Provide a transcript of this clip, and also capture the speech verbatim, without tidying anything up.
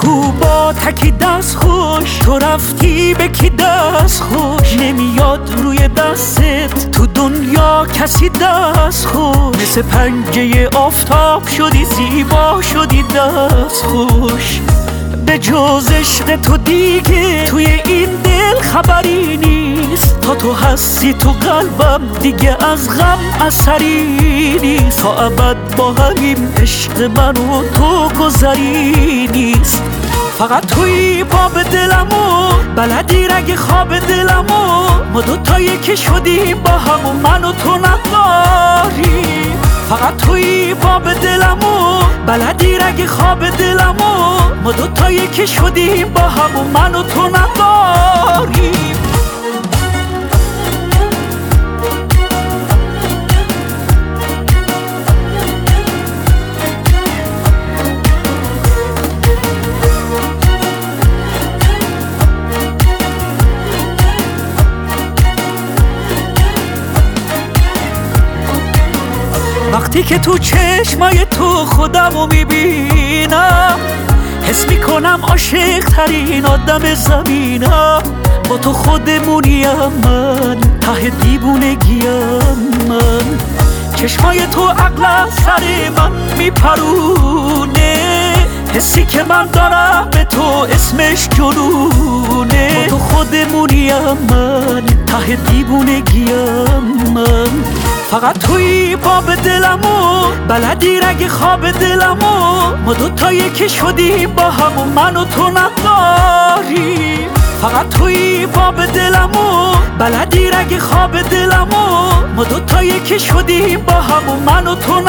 کو با تکی دست خوش، تو رفتی به کی دست خوش، نمیاد روی دستت تو دنیا کسی دست خوش، مثل پنجه آفتاب شدی زیبا شدی دست خوش. به جز عشق تو دیگه توی این دل خبری نیست، تا تو هستی تو قلبم دیگه از غم اثری نیست، تا ابد با همین عشق من و تو گذری نیست. فقط توی باب دلمو بلدی رگ خواب دلمو، ما دوتا یکی شدیم با هم و من و تو نداری. فقط توی باب دلمو بلدی رگ خواب دلمو، ما دوتا یکی شدیم با هم و من و تو نداری. وقتی که تو چشمای تو خودمو میبینم، حس میکنم عاشق ترین آدم زمینم. با تو خودمونیم من، ته دیوونگیم من. چشمای تو عقل سر من میپرونه، حسی که من دارم به تو اسمش جنونه. با تو خودمونیم من، ته دیوونگیم من. فقط توی باب دلمو بلدی رگ خواب دلمو، ما دوتا یکی شدیم با هم و من و تو نداری. فقط توی باب دلمو بلدی رگ خواب دلمو، ما دوتا یکی شدیم با هم و من و تو